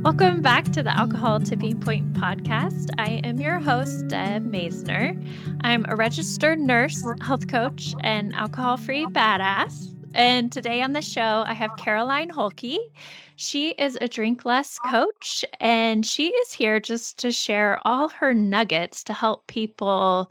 Welcome back to the Alcohol Tipping Point podcast. I am your host, Deb Maisner. I'm a registered nurse, health coach, and alcohol free badass. And today on the show, I have Caroline Holke. She is a drink less coach, and she is here just to share all her nuggets to help people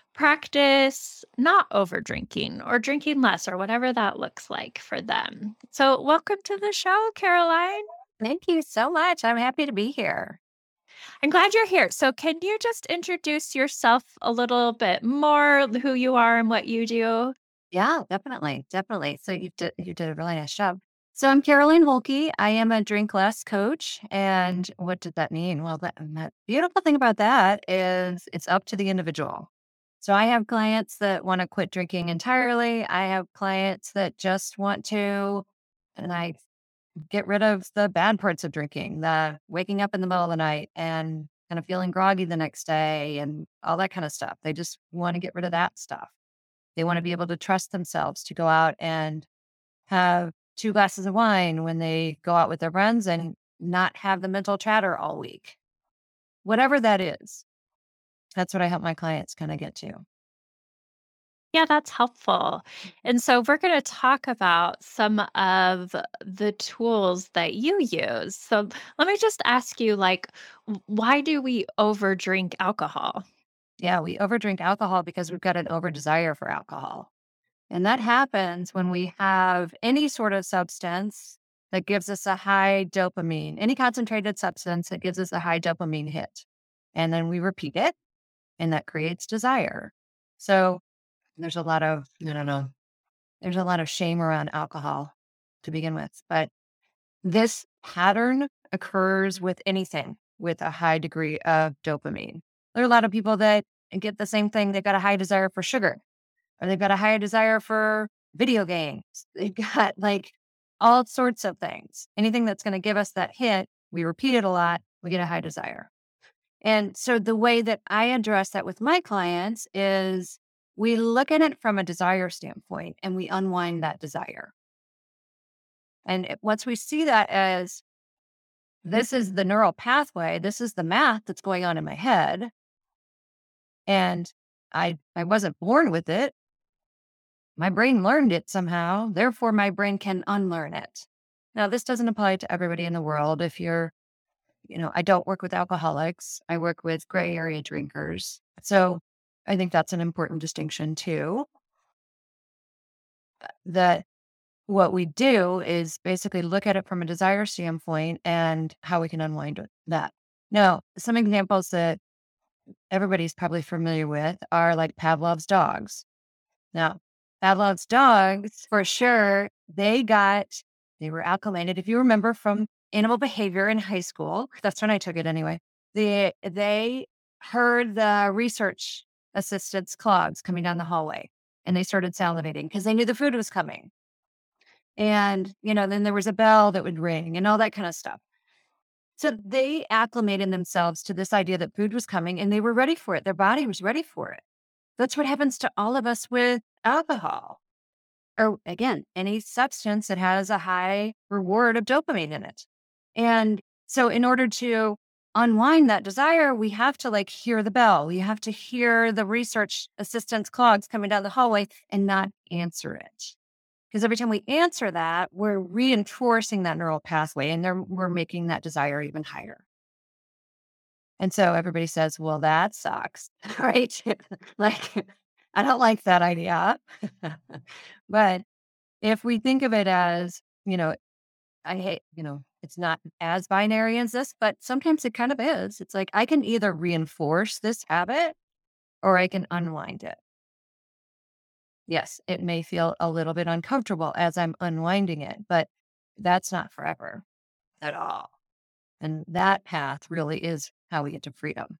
practice not over drinking or drinking less or whatever that looks like for them. So, welcome to the show, Caroline. Thank you so much. I'm happy to be here. I'm glad you're here. So, can you just introduce yourself a little bit more, who you are and what you do? Yeah, definitely. Definitely. So you did a really nice job. So I'm Caroline Holke. I am a drink less coach. And what did that mean? Well, that beautiful thing about that is it's up to the individual. So I have clients that want to quit drinking entirely. I have clients that just want to, and I get rid of the bad parts of drinking, the waking up in the middle of the night and kind of feeling groggy the next day and all that kind of stuff. They just want to get rid of that stuff. They want to be able to trust themselves to go out and have 2 glasses of wine when they go out with their friends and not have the mental chatter all week. Whatever that is, that's what I help my clients kind of get to. Yeah, that's helpful. And so, we're going to talk about some of the tools that you use. So, let me just ask you, why do we overdrink alcohol? Yeah, we overdrink alcohol because we've got an over desire for alcohol. And that happens when we have any sort of substance that gives us a high dopamine, any concentrated substance that gives us a high dopamine hit. And then we repeat it, and that creates desire. So there's a lot of, I don't know, there's a lot of shame around alcohol to begin with. But this pattern occurs with anything with a high degree of dopamine. There are a lot of people that get the same thing. They've got a high desire for sugar, or they've got a higher desire for video games. They've got like all sorts of things. Anything that's going to give us that hit, we repeat it a lot, we get a high desire. And so the way that I address that with my clients is we look at it from a desire standpoint and we unwind that desire. And once we see that as this is the neural pathway, this is the math that's going on in my head, and I wasn't born with it. My brain learned it somehow. Therefore, my brain can unlearn it. Now, this doesn't apply to everybody in the world. If you're, I don't work with alcoholics, I work with gray area drinkers. So I think that's an important distinction too. That what we do is basically look at it from a desire standpoint and how we can unwind that. Now, some examples that everybody's probably familiar with are like Pavlov's dogs. Now, Pavlov's dogs, for sure, they were acclimated. If you remember from animal behavior in high school, that's when I took it anyway. They heard the research assistants' clogs coming down the hallway, and they started salivating because they knew the food was coming. And, then there was a bell that would ring and all that kind of stuff. So they acclimated themselves to this idea that food was coming and they were ready for it. Their body was ready for it. That's what happens to all of us with alcohol, or again, any substance that has a high reward of dopamine in it. And so in order to unwind that desire, we have to like hear the bell. We have to hear the research assistant's clogs coming down the hallway and not answer it. Because every time we answer that, we're reinforcing that neural pathway and then we're making that desire even higher. And so everybody says, well, that sucks, right? Like, I don't like that idea. But if we think of it as, I hate, it's not as binary as this, but sometimes it kind of is. It's like I can either reinforce this habit or I can unwind it. Yes, it may feel a little bit uncomfortable as I'm unwinding it, but that's not forever at all. And that path really is how we get to freedom.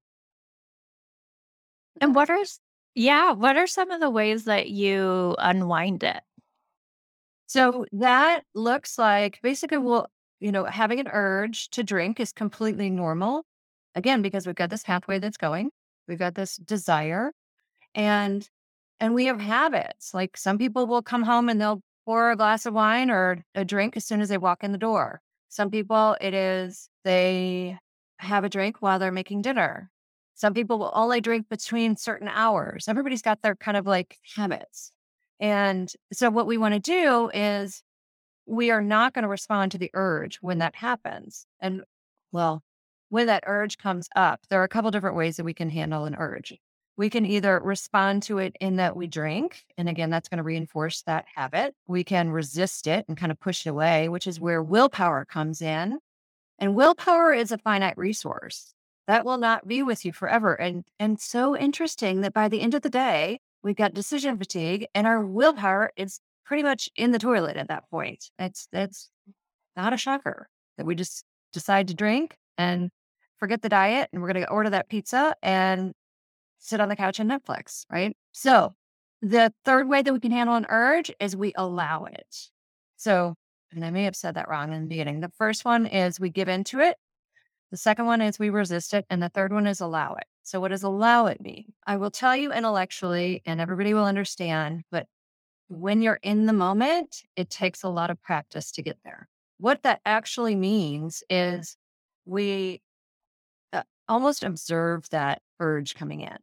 And what are some of the ways that you unwind it? So that looks like basically, well, having an urge to drink is completely normal. Again, because we've got this pathway that's going, we've got this desire, and we have habits. Like some people will come home and they'll pour a glass of wine or a drink as soon as they walk in the door. Some people, it is they have a drink while they're making dinner. Some people will only drink between certain hours. Everybody's got their kind of like habits. And so what we want to do is we are not going to respond to the urge when that happens. And well, when that urge comes up, there are a couple different ways that we can handle an urge. We can either respond to it in that we drink. And again, that's going to reinforce that habit. We can resist it and kind of push it away, which is where willpower comes in. And willpower is a finite resource that will not be with you forever. And so interesting that by the end of the day, we've got decision fatigue and our willpower is pretty much in the toilet at that point. That's not a shocker that we just decide to drink and forget the diet and we're going to order that pizza and sit on the couch and Netflix, right? So the third way that we can handle an urge is we allow it. So, and I may have said that wrong in the beginning. The first one is we give into it. The second one is we resist it. And the third one is allow it. So what does allow it mean? I will tell you intellectually and everybody will understand, but when you're in the moment, it takes a lot of practice to get there. What that actually means is we almost observe that urge coming in.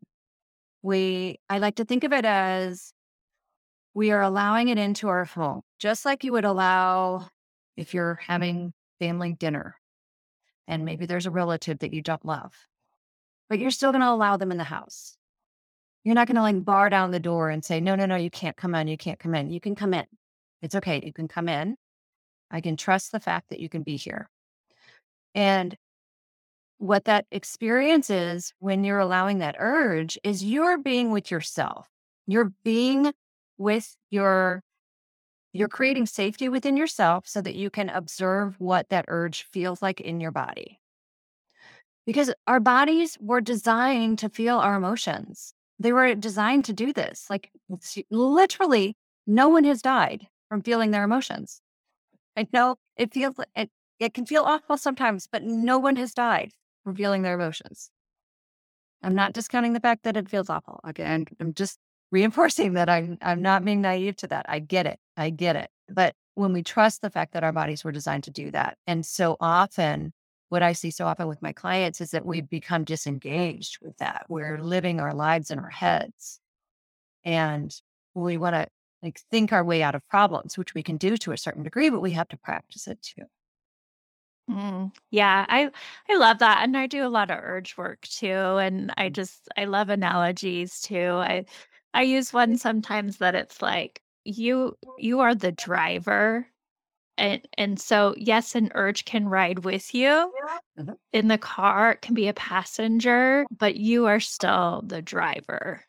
I like to think of it as we are allowing it into our home, just like you would allow if you're having family dinner and maybe there's a relative that you don't love, but you're still going to allow them in the house. You're not going to like bar down the door and say, no, you can't come in. You can't come in. You can come in. It's okay. You can come in. I can trust the fact that you can be here. And what that experience is when you're allowing that urge is you're being with yourself. You're being with you're creating safety within yourself so that you can observe what that urge feels like in your body. Because our bodies were designed to feel our emotions. They were designed to do this. Like literally, no one has died from feeling their emotions. I know it can feel awful sometimes, but no one has died from feeling their emotions. I'm not discounting the fact that it feels awful. Again, I'm just reinforcing that I'm not being naive to that. I get it. But when we trust the fact that our bodies were designed to do that, and so often, what I see so often with my clients is that we've become disengaged with that. We're living our lives in our heads, and we want to like think our way out of problems, which we can do to a certain degree, but we have to practice it too. Yeah, I love that, and I do a lot of urge work too, and I love analogies too. I use one sometimes that it's like you are the driver, and so yes, an urge can ride with you Mhm. in the car, it can be a passenger, but you are still the driver.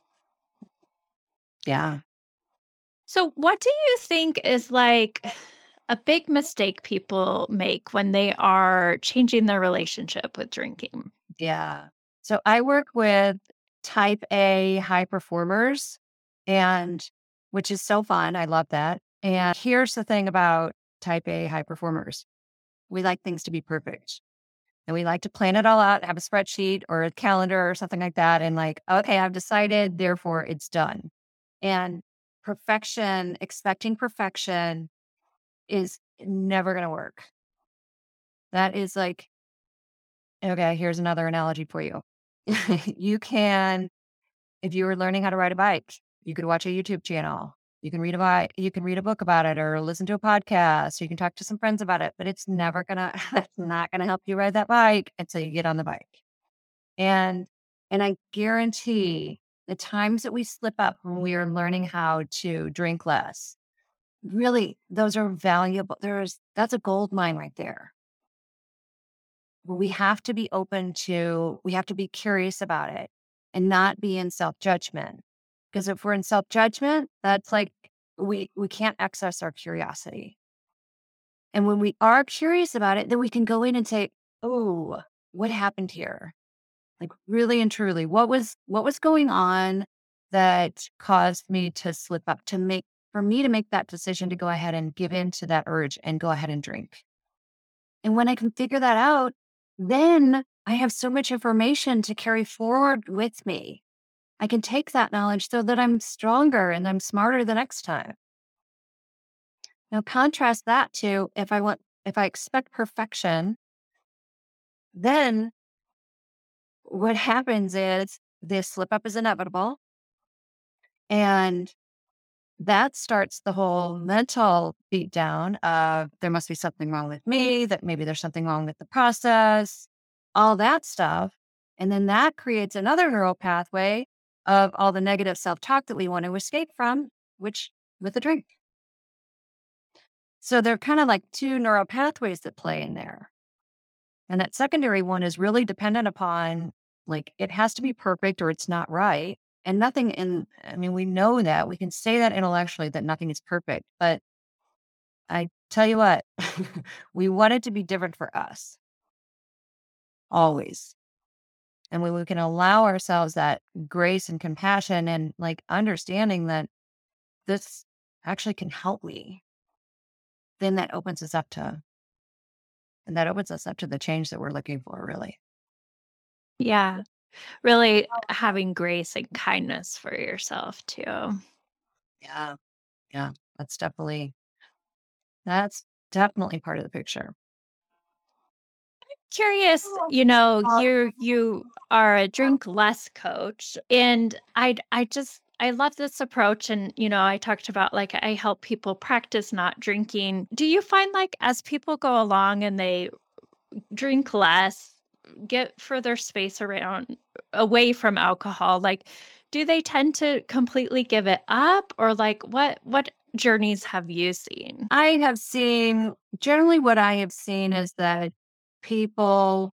Yeah. So, what do you think is like a big mistake people make when they are changing their relationship with drinking? Yeah. So I work with type A high performers and which is so fun. I love that. And here's the thing about type A high performers. We like things to be perfect. And we like to plan it all out, have a spreadsheet or a calendar or something like that. And like, okay, I've decided, therefore it's done. And perfection, expecting perfection is never going to work. That is like, okay, here's another analogy for you. You can, if you were learning how to ride a bike, you could watch a YouTube channel. You can read a book about it or listen to a podcast. You can talk to some friends about it, but it's never gonna it's not gonna help you ride that bike until you get on the bike. And I guarantee the times that we slip up when we are learning how to drink less, really, those are valuable. That's a gold mine right there. We have to be we have to be curious about it and not be in self-judgment. Because if we're in self-judgment, that's like we can't access our curiosity. And when we are curious about it, then we can go in and say, oh, what happened here? Like really and truly, what was going on that caused me to slip up for me to make that decision to go ahead and give in to that urge and go ahead and drink. And when I can figure that out, then I have so much information to carry forward with me. I can take that knowledge so that I'm stronger and I'm smarter the next time. Now, contrast that to if I want if I expect perfection, then what happens is this slip up is inevitable. And that starts the whole mental beat down of there must be something wrong with me, that maybe there's something wrong with the process, all that stuff. And then that creates another neural pathway of all the negative self talk that we want to escape from, which with a drink. So they're kind of like two neural pathways that play in there. And that secondary one is really dependent upon, like, it has to be perfect or it's not right. And nothing I mean, we know that we can say that intellectually that nothing is perfect. But I tell you what, we want it to be different for us always. And when we can allow ourselves that grace and compassion and like understanding that this actually can help me, then that opens us up to the change that we're looking for, really. Yeah. Really having grace and kindness for yourself too. Yeah. Yeah. That's definitely part of the picture. Curious, you are a drink less coach, and I love this approach. And I talked about, like, I help people practice not drinking. Do you find, like, as people go along and they drink less, get further space around away from alcohol, like, do they tend to completely give it up, or like what journeys have you seen? Generally what I have seen is that people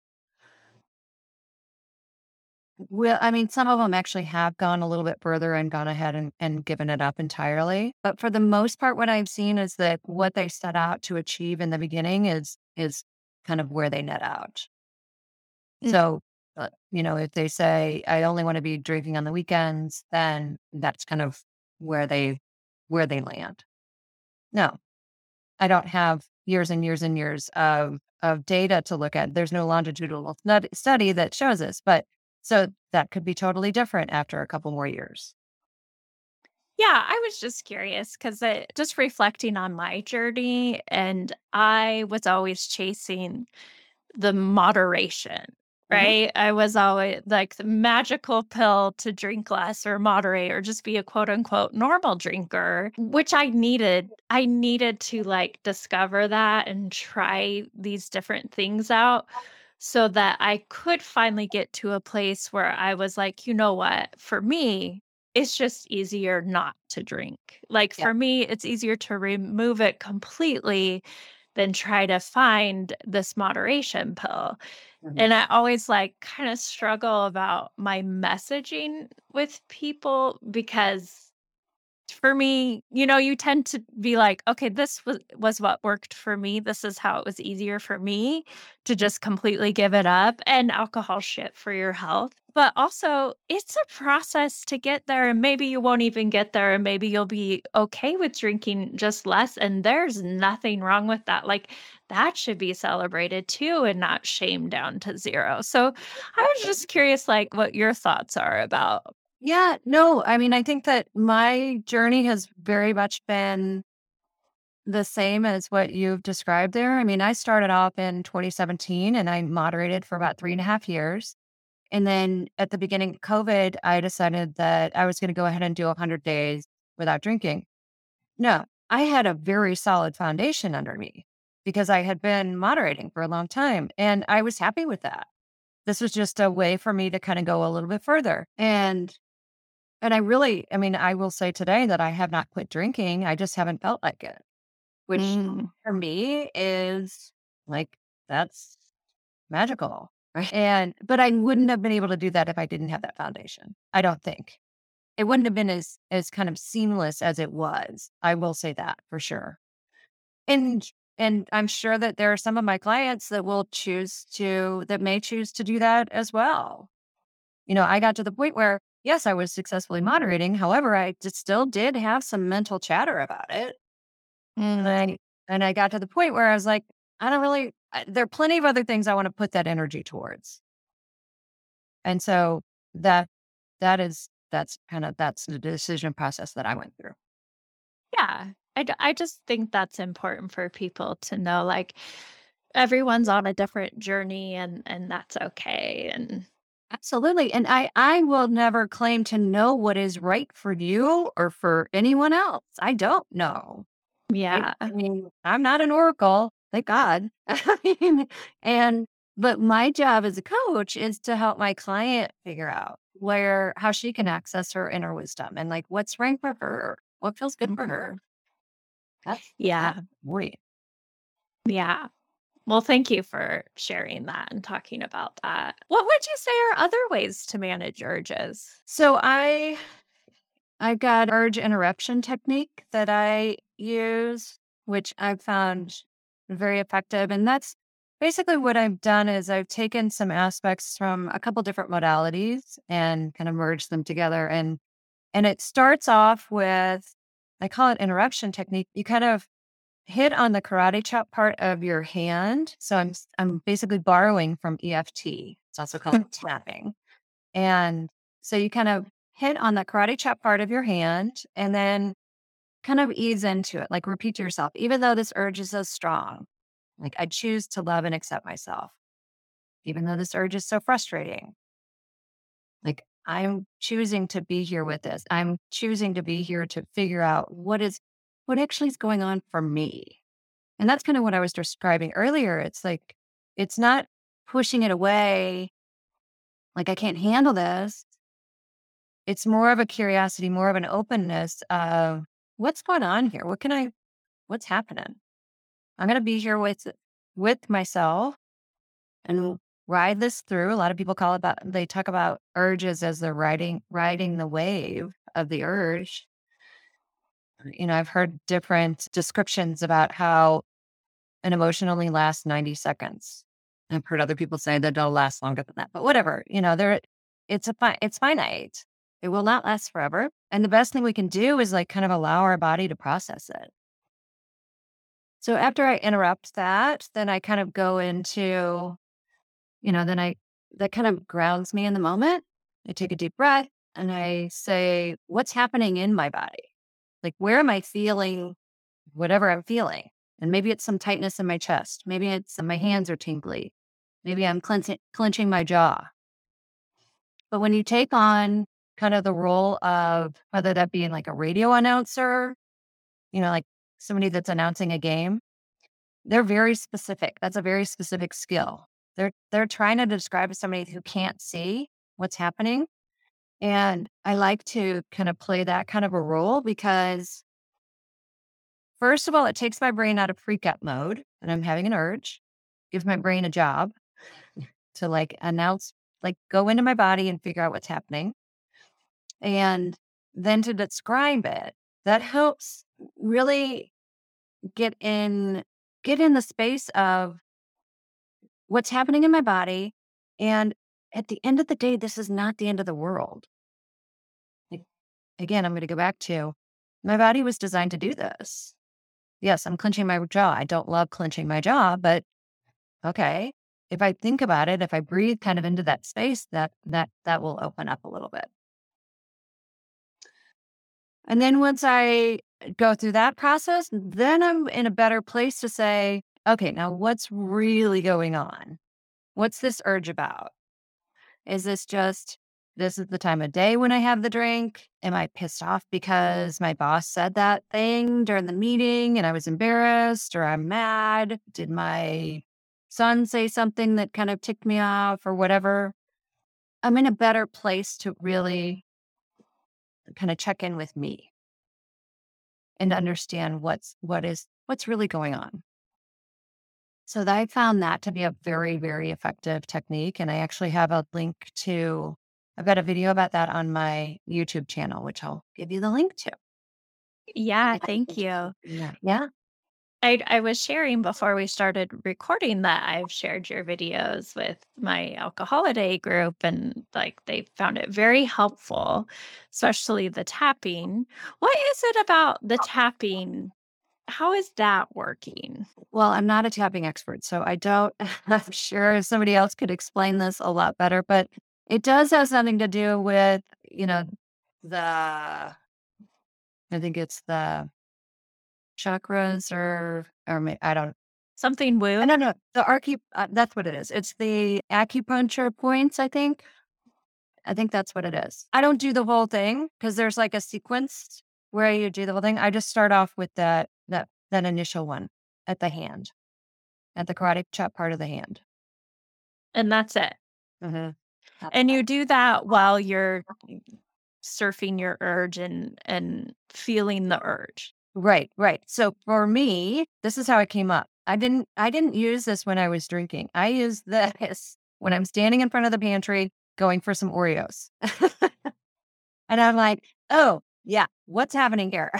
I mean, some of them actually have gone a little bit further and gone ahead and given it up entirely. But for the most part, what I've seen is that what they set out to achieve in the beginning is kind of where they net out. Mm. So, if they say, I only want to be drinking on the weekends, then that's kind of where they land. No, I don't have years and years and years of data to look at. There's no longitudinal study that shows this, but so that could be totally different after a couple more years. Yeah, I was just curious because just reflecting on my journey, and I was always chasing the moderation, Mhm. right? I was always like the magical pill to drink less or moderate or just be a quote unquote normal drinker, which I needed. I needed to, like, discover that and try these different things out so that I could finally get to a place where I was like, you know what? For me, it's just easier not to drink. Like, Yeah. for me, it's easier to remove it completely than try to find this moderation pill. Mhm. And I always, like, kind of struggle about my messaging with people because for me, you tend to be like, okay, this was what worked for me. This is how it was easier for me to just completely give it up. And alcohol shit for your health. But also, it's a process to get there. And maybe you won't even get there. And maybe you'll be okay with drinking just less. And there's nothing wrong with that. Like, that should be celebrated too and not shamed down to zero. So I was just curious, like, what your thoughts are about. Yeah, no, I mean, I think that my journey has very much been the same as what you've described there. I mean, I started off in 2017 and I moderated for about 3.5 years. And then at the beginning of COVID, I decided that I was going to go ahead and do 100 days without drinking. No, I had a very solid foundation under me because I had been moderating for a long time and I was happy with that. This was just a way for me to kind of go a little bit further. And I mean, I will say today that I have not quit drinking. I just haven't felt like it, which Mm. for me is like, that's magical. Right. But I wouldn't have been able to do that if I didn't have that foundation. I don't think it wouldn't have been as kind of seamless as it was. I will say that for sure. And, and I'm sure that there are some of my clients that may choose to do that as well. I got to the point where, yes, I was successfully moderating. However, I just still did have some mental chatter about it. And Mm. I got to the point where I was like, there are plenty of other things I want to put that energy towards. And so that that's the decision process that I went through. Yeah. I just think that's important for people to know, like, everyone's on a different journey and that's okay, and Absolutely. And I will never claim to know what is right for you or for anyone else. I don't know. yeah. I mean, I'm not an oracle, thank God. I mean, and but my job as a coach is to help my client figure out how she can access her inner wisdom and like what's right for her, what feels good for her. That's Yeah. great. Yeah. Well, thank you for sharing that and talking about that. What would you say are other ways to manage urges? So I've got urge interruption technique that I use, which I've found very effective. And that's basically what I've done is I've taken some aspects from a couple different modalities and kind of merged them together. And it starts off with, I call it interruption technique. You kind of hit on the karate chop part of your hand. So I'm basically borrowing from EFT. It's also called tapping. And so you kind of hit on the karate chop part of your hand and then kind of ease into it, like repeat to yourself, even though this urge is so strong, like I choose to love and accept myself, even though this urge is so frustrating. Like I'm choosing to be here with this. I'm choosing to be here to figure out what actually is going on for me. And that's kind of what I was describing earlier. It's like, it's not pushing it away, like I can't handle this. It's more of a curiosity, more of an openness of what's going on here? What's happening? I'm going to be here with myself and ride this through. A lot of people call it that. They talk about urges as they're riding the wave of the urge. I've heard different descriptions about how an emotion only lasts 90 seconds. I've heard other people say that it'll last longer than that, but whatever, it's finite. It will not last forever. And the best thing we can do is like kind of allow our body to process it. So after I interrupt that, then I kind of go into, that kind of grounds me in the moment. I take a deep breath and I say, what's happening in my body? Like, where am I feeling whatever I'm feeling? And maybe it's some tightness in my chest. Maybe it's my hands are tingly. Maybe I'm clenching my jaw. But when you take on kind of the role of whether that be in like a radio announcer, like somebody that's announcing a game, they're very specific. That's a very specific skill. They're trying to describe to somebody who can't see what's happening. And I like to kind of play that kind of a role because first of all, it takes my brain out of freak out mode and I'm having an urge, gives my brain a job to like announce, like go into my body and figure out what's happening. And then to describe it, that helps really get in the space of what's happening in my body. And at the end of the day, this is not the end of the world. Like, again, I'm going to go back to my body was designed to do this. Yes, I'm clenching my jaw. I don't love clenching my jaw, but okay. If I think about it, if I breathe kind of into that space, that will open up a little bit. And then once I go through that process, then I'm in a better place to say, okay, now what's really going on? What's this urge about? Is this just, this is the time of day when I have the drink? Am I pissed off because my boss said that thing during the meeting and I was embarrassed or I'm mad? Did my son say something that kind of ticked me off or whatever? I'm in a better place to really kind of check in with me and understand what's really going on. So I found that to be a very, very effective technique. And I actually have a link to, I've got a video about that on my YouTube channel, which I'll give you the link to. Yeah, thank you. Yeah. Yeah. I was sharing before we started recording that I've shared your videos with my alcohol a day group and like they found it very helpful, especially the tapping. What is it about the tapping? How is that working? Well, I'm not a tapping expert, so I don't, I'm sure somebody else could explain this a lot better, but it does have something to do with, the, I think it's the chakras I don't Something I woo? don't know. That's what it is. It's the acupuncture points, I think. I think that's what it is. I don't do the whole thing because there's like a sequence where you do the whole thing. I just start off with that initial one at the hand, at the karate chop part of the hand. And that's it. Mhm. That's And all. you do that while you're surfing your urge and feeling the urge. Right, right. So for me, this is how it came up. I didn't use this when I was drinking. I use this when I'm standing in front of the pantry going for some Oreos. And I'm like, "Oh, yeah, what's happening here?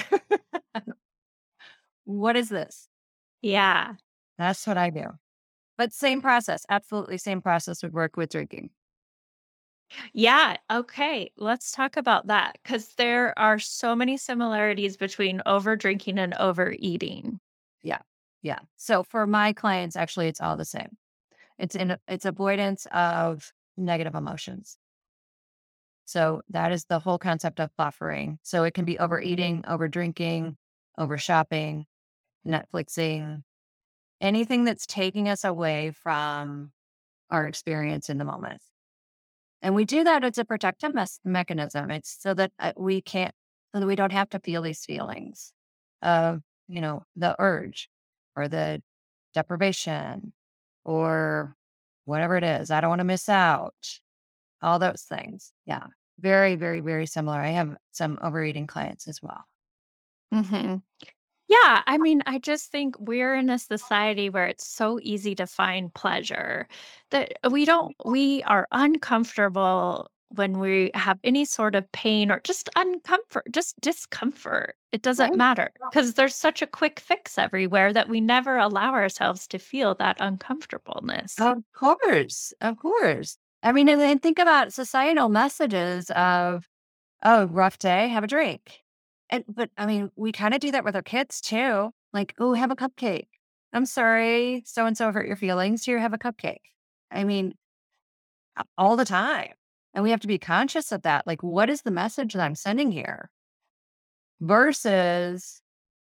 What is this?" Yeah. That's what I do. But same process, absolutely same process would work with drinking. Yeah, okay, let's talk about that because there are so many similarities between over drinking and overeating. Yeah, yeah. So for my clients, actually, it's all the same. It's avoidance of negative emotions. So that is the whole concept of buffering. So it can be overeating, over drinking, over shopping, Netflixing, anything that's taking us away from our experience in the moment. And we do that as a protective mechanism. It's so that so that we don't have to feel these feelings of, the urge or the deprivation or whatever it is. I don't want to miss out. All those things. Yeah. Very, very, very similar. I have some overeating clients as well. Mhm. Yeah, I mean, I just think we're in a society where it's so easy to find pleasure that we are uncomfortable when we have any sort of pain or just discomfort. It doesn't Right. matter because there's such a quick fix everywhere that we never allow ourselves to feel that uncomfortableness. Of course. Of course. I mean, and then think about societal messages of, oh, rough day, have a drink. But I mean, we kind of do that with our kids too. Like, oh, have a cupcake. I'm sorry, so and so hurt your feelings. Here, have a cupcake. I mean, all the time. And we have to be conscious of that. Like, what is the message that I'm sending here? Versus,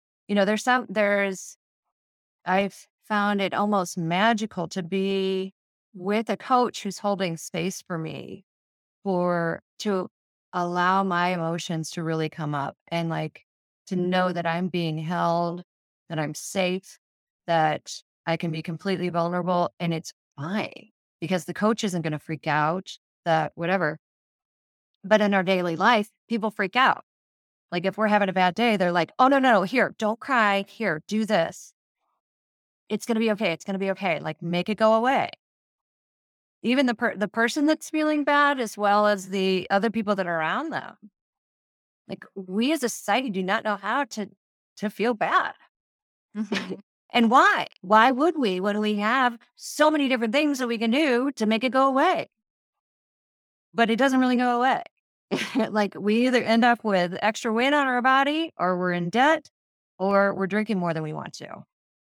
I've found it almost magical to be with a coach who's holding space for me to allow my emotions to really come up and like to know that I'm being held, that I'm safe, that I can be completely vulnerable and it's fine because the coach isn't going to freak out, that whatever. But in our daily life, people freak out. Like if we're having a bad day, they're like, oh, no, no, here, don't cry. Here, do this. It's going to be okay. It's going to be okay. Like make it go away. Even the person that's feeling bad as well as the other people that are around them. Like we as a society do not know how to feel bad. Mhm. And why? Why would we when we have so many different things that we can do to make it go away? But it doesn't really go away. Like we either end up with extra weight on our body or we're in debt or we're drinking more than we want to.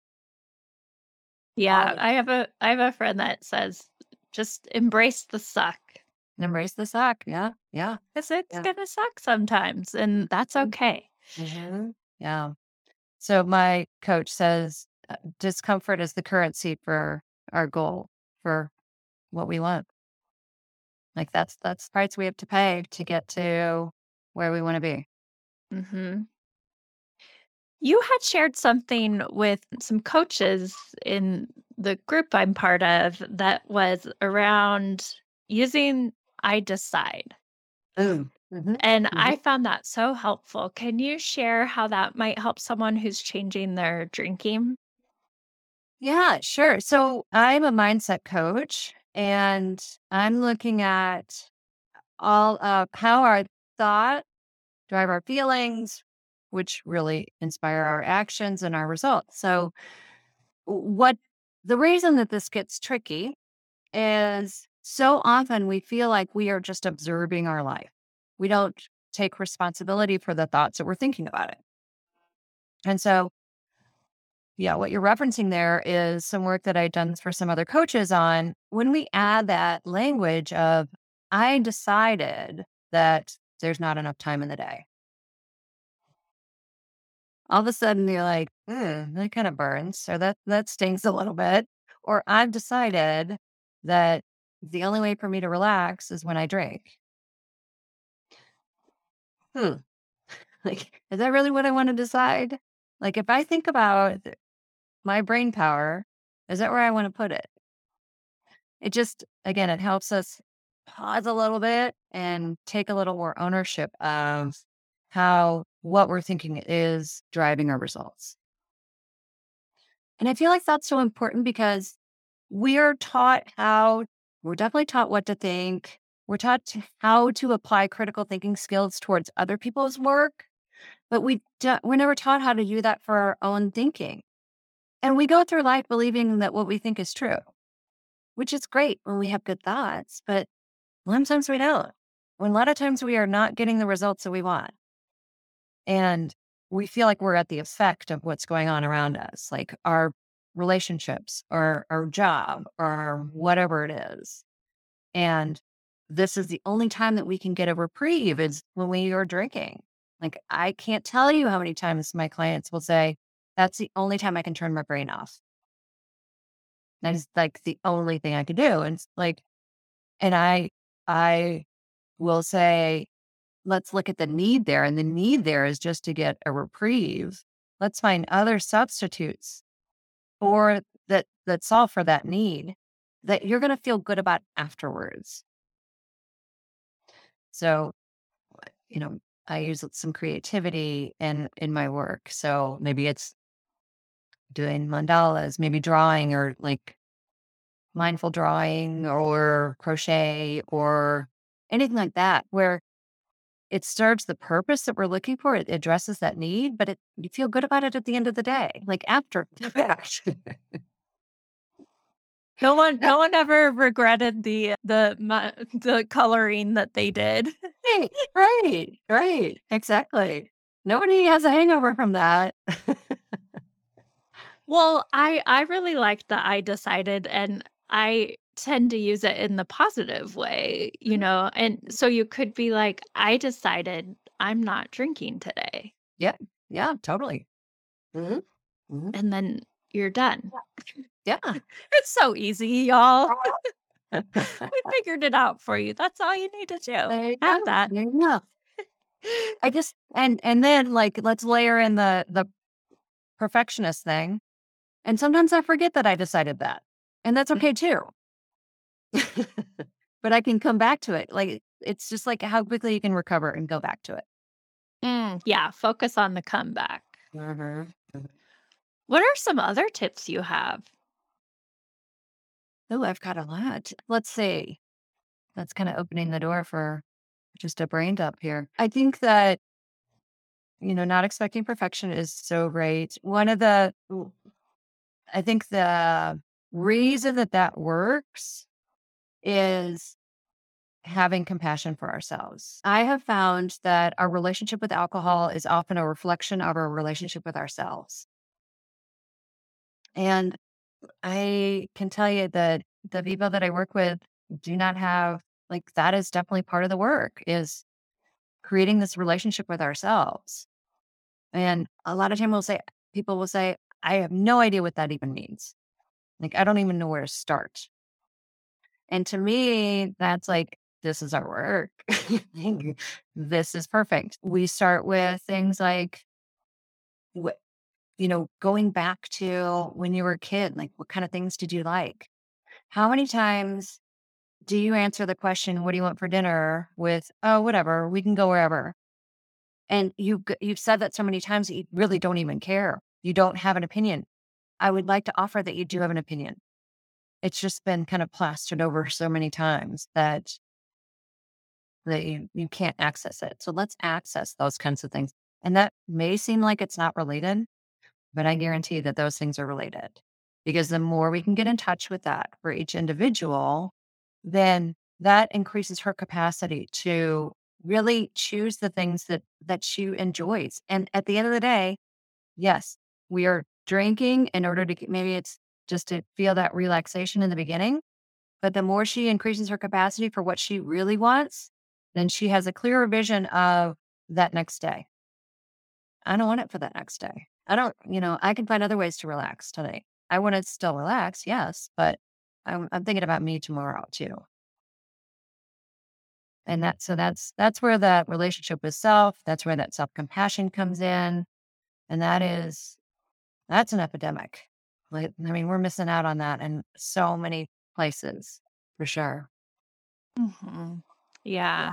All Yeah, the I have a friend that says, "Just embrace the suck." embrace the suck. Yeah. Yeah. 'Cause it's Yeah. gonna suck sometimes, and that's okay. Mhm. Yeah. So my coach says discomfort is the currency for our goal, for what we want. Like that's the price we have to pay to get to where we want to be. Mhm. You had shared something with some coaches in the group I'm part of that was around using "I decide," Mm. Hmm. and Hmm. I found that so helpful. Can you share how that might help someone who's changing their drinking? Yeah, sure. So I'm a mindset coach and I'm looking at all of how our thought drive our feelings, which really inspire our actions and our results. So what the reason that this gets tricky is so often we feel like we are just observing our life. We don't take responsibility for the thoughts that we're thinking about it. And so, yeah, what you're referencing there is some work that I've done for some other coaches on when we add that language of, I decided that there's not enough time in the day. all of a sudden you're like, that kind of burns. Or that stings a little bit. Or I've decided that the only way for me to relax is when I drink. Hmm. Like, is that really what I want to decide? Like, if I think about my brain power, is that where I want to put it? It just, again, it helps us pause a little bit and take a little more ownership of how what we're thinking is driving our results. And I feel like that's so important because we're taught how, we're definitely taught what to think. We're taught how to apply critical thinking skills towards other people's work, but we're never taught how to do that for our own thinking. And we go through life believing that what we think is true, which is great when we have good thoughts, but sometimes we don't. When a lot of times we are not getting the results that we want. And we feel like we're at the effect of what's going on around us, like our relationships or our job or whatever it is. And this is the only time that we can get a reprieve is when we are drinking. Like, I can't tell you how many times my clients will say, that's the only time I can turn my brain off. That is like the only thing I can do. And it's like, and I will say, let's look at the need there. And the need there is just to get a reprieve. Let's find other substitutes for that solve for that need that you're going to feel good about afterwards. So, you know, I use some creativity in my work. So maybe it's doing mandalas, maybe drawing or like mindful drawing or crochet or anything like that, where it serves the purpose that we're looking for. It addresses that need, but you feel good about it at the end of the day, like after the fact. No one ever regretted the coloring that they did. Right. Exactly. Nobody has a hangover from that. Well, I really liked that I decided, and I tend to use it in the positive way, and so you could be like, "I decided I'm not drinking today," Yeah. Yeah, totally. hmm hmm and then you're done. Yeah. It's so easy, y'all. We figured it out for you. That's all you need to do. There you Have go. that. There you go. I just and then like let's layer in the perfectionist thing. And sometimes I forget that I decided that. And that's okay too. But I can come back to it. Like it's just like how quickly you can recover and go back to it. Yeah, focus on the comeback. Mhm. What are some other tips you have? Oh, I've got a lot. Let's see. That's kind of opening the door for just a brain dump here. I think that, not expecting perfection is so great. I think the reason that works is having compassion for ourselves. I have found that our relationship with alcohol is often a reflection of our relationship with ourselves. And I can tell you that the people that I work with do not have, like, that is definitely part of the work is creating this relationship with ourselves. And a lot of time people will say, I have no idea what that even means. Like, I don't even know where to start. And to me, that's like, this is our work. Like, this is perfect. We start with things like, what, going back to when you were a kid, like, what kind of things did you like? How many times do you answer the question, what do you want for dinner with, oh, whatever, we can go wherever. And you've said that so many times that you really don't even care. You don't have an opinion. I would like to offer that you do have an opinion. It's just been kind of plastered over so many times that you can't access it. So let's access those kinds of things. And that may seem like it's not related, but I guarantee that those things are related. Because the more we can get in touch with that for each individual, then that increases her capacity to really choose the things that she enjoys. And at the end of the day, yes, we are drinking in order to maybe it's just to feel that relaxation in the beginning. But the more she increases her capacity for what she really wants, then she has a clearer vision of that next day. I don't want it for the next day. I don't, I can find other ways to relax tonight. I want to still relax, yes, but I'm thinking about me tomorrow too. And that's where that relationship with self, that's where that self-compassion comes in. And that's an epidemic. Like, I mean, we're missing out on that in so many places for sure. Mhm. Yeah.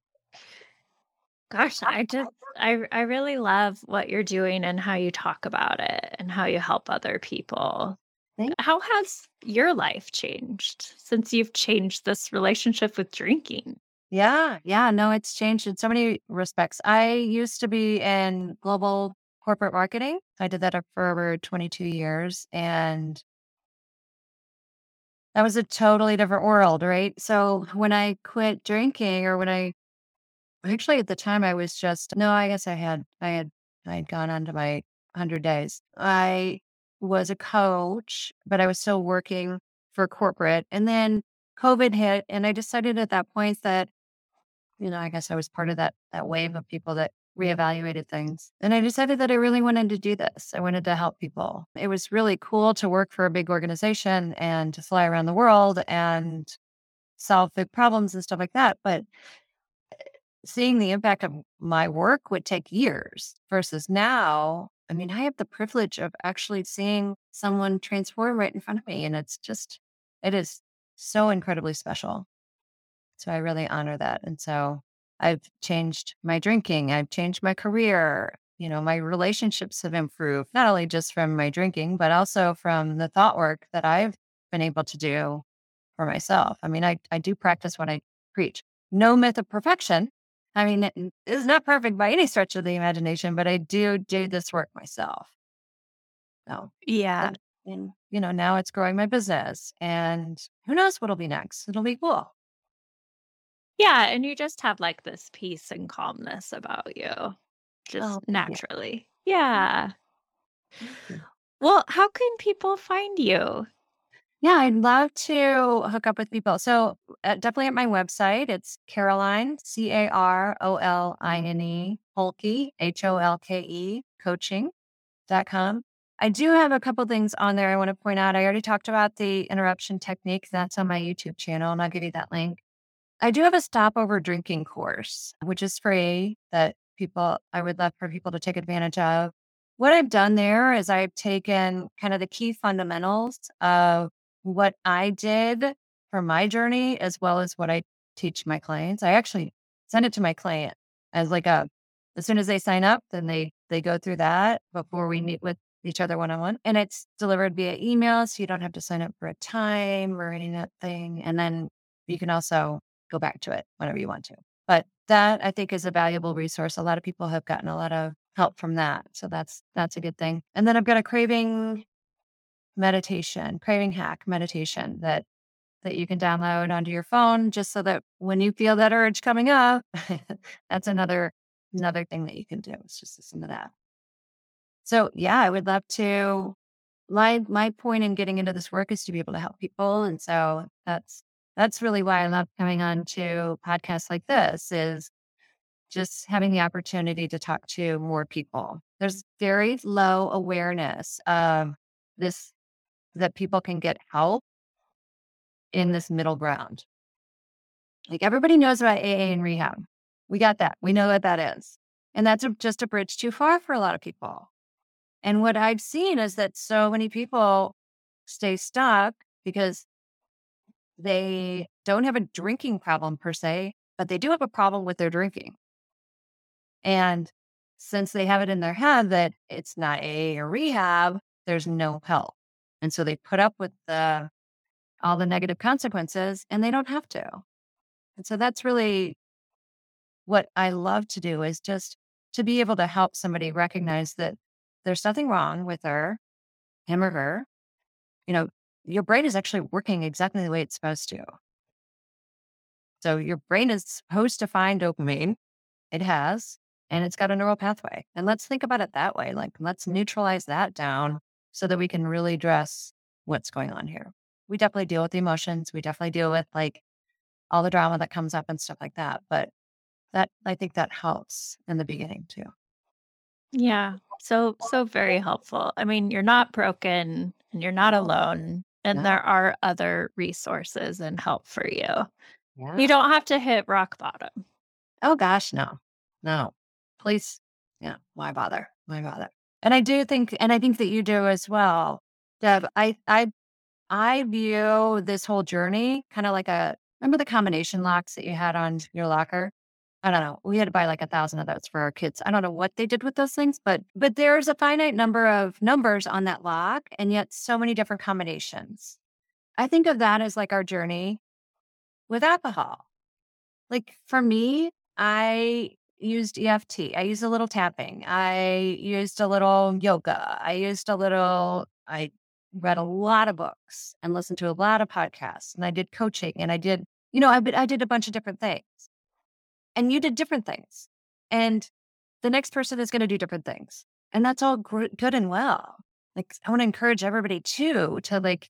Gosh, I really love what you're doing and how you talk about it and how you help other people. Thank How has your life changed since you've changed this relationship with drinking? Yeah, yeah, no, it's changed in so many respects. I used to be in global corporate marketing. I did that for over 22 years, and that was a totally different world, right? So when I quit drinking, or when I actually at the time I was just no, I guess I had gone on to my 100 days. I was a coach, but I was still working for corporate, and then COVID hit, and I decided at that point that I guess I was part of that wave of people that reevaluated things. And I decided that I really wanted to do this. I wanted to help people. It was really cool to work for a big organization and to fly around the world and solve big problems and stuff like that. But seeing the impact of my work would take years versus now. I mean, I have the privilege of actually seeing someone transform right in front of me. And it is so incredibly special. So I really honor that. And so I've changed my drinking, I've changed my career. My relationships have improved, not only just from my drinking, but also from the thought work that I've been able to do for myself. I mean, I do practice what I preach. No myth of perfection. I mean, it is not perfect by any stretch of the imagination, but I do this work myself. So, Yeah. and now it's growing my business, and who knows what'll be next? It'll be cool. Yeah, and you just have, like, this peace and calmness about you, just Oh, thank you. naturally. Yeah. Thank you. Well, how can people find you? Yeah, I'd love to hook up with people. So definitely at my website, it's Caroline, Caroline, Holke, coaching.com. I do have a couple things on there I want to point out. I already talked about the interruption technique. That's on my YouTube channel, and I'll give you that link. I do have a stopover drinking course, which is free that I would love for people to take advantage of. What I've done there is I've taken kind of the key fundamentals of what I did for my journey, as well as what I teach my clients. I actually send it to my client as as soon as they sign up, then they go through that before we meet with each other one on one. And it's delivered via email. So you don't have to sign up for a time or any of that thing. And then you can also go back to it whenever you want to. But that I think is a valuable resource. A lot of people have gotten a lot of help from that. So that's a good thing. And then I've got a craving hack meditation that you can download onto your phone just so that when you feel that urge coming up, that's another thing that you can do. It's just listen to that. So yeah, I would love to my point in getting into this work is to be able to help people. And so that's really why I love coming on to podcasts like this is just having the opportunity to talk to more people. There's very low awareness of this that people can get help in this middle ground. Like everybody knows about AA and rehab. We got that. We know what that is. And that's just a bridge too far for a lot of people. And what I've seen is that so many people stay stuck because they don't have a drinking problem per se, but they do have a problem with their drinking. And since they have it in their head that it's not AA or rehab, there's no help. And so they put up with all the negative consequences and they don't have to. And so that's really what I love to do is just to be able to help somebody recognize that there's nothing wrong with him or her. You know, your brain is actually working exactly the way it's supposed to. So your brain is supposed to find dopamine. It has, and it's got a neural pathway. And let's think about it that way. Like, let's neutralize that down so that we can really address what's going on here. We definitely deal with the emotions. We definitely deal with like all the drama that comes up and stuff like that. But I think that helps in the beginning too. Yeah. So very helpful. I mean, you're not broken and you're not No, alone, and there no. are other resources and help for you. You Yeah. don't have to hit rock bottom. Oh gosh, no. No. Please. Yeah. Why bother? Why bother? And I think that you do as well, Deb. I view this whole journey kind of like remember the combination locks that you had on your locker? I don't know. We had to buy like 1,000 of those for our kids. I don't know what they did with those things, but there's a finite number of numbers on that lock, and yet so many different combinations. I think of that as like our journey with alcohol. Like for me, I used EFT. I used a little tapping. I used a little yoga. I read a lot of books and listened to a lot of podcasts, and I did coaching, and I did a bunch of different things, and you did different things, and the next person is going to do different things, and that's all good and well. Like I want to encourage everybody too to like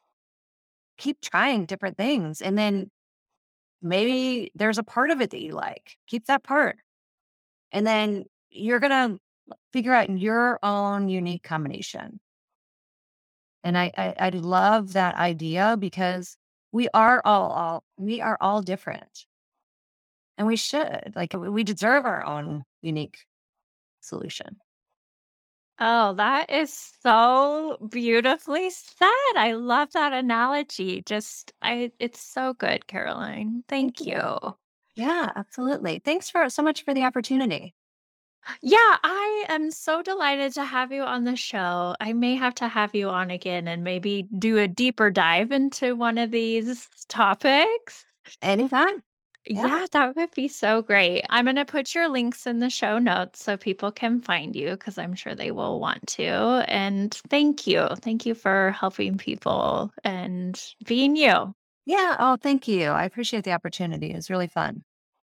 keep trying different things, and then maybe there's a part of it that you like. Keep that part. And then you're going to figure out your own unique combination. And I love that idea because we are all different, and we should like we deserve our own unique solution. Oh, that is so beautifully said. I love that analogy. It's so good, Caroline. Thank Thank you. you. Yeah, absolutely. Thanks for so much for the opportunity. Yeah, I am so delighted to have you on the show. I may have to have you on again and maybe do a deeper dive into one of these topics. Anytime. Yeah. Yeah, that would be so great. I'm going to put your links in the show notes so people can find you because I'm sure they will want to. And thank you. Thank you for helping people and being you. Yeah. Oh, thank you. I appreciate the opportunity. It's really fun.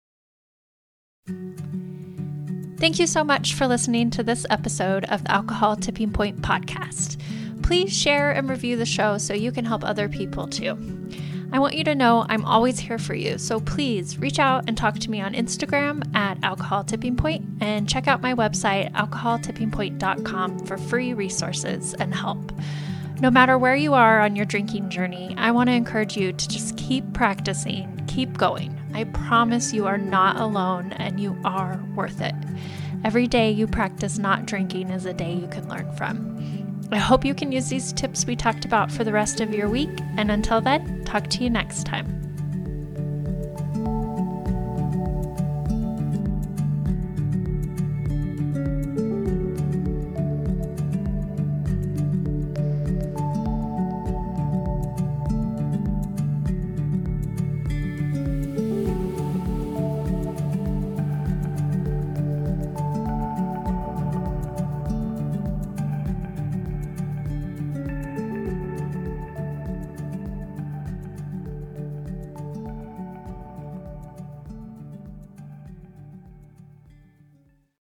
Thank you so much for listening to this episode of the Alcohol Tipping Point podcast. Please share and review the show so you can help other people too. I want you to know I'm always here for you, so please reach out and talk to me on Instagram at Alcohol Tipping Point and check out my website, alcoholtippingpoint.com, for free resources and help. No matter where you are on your drinking journey, I want to encourage you to just keep practicing, keep going. I promise you are not alone and you are worth it. Every day you practice not drinking is a day you can learn from. I hope you can use these tips we talked about for the rest of your week, and until then, talk to you next time.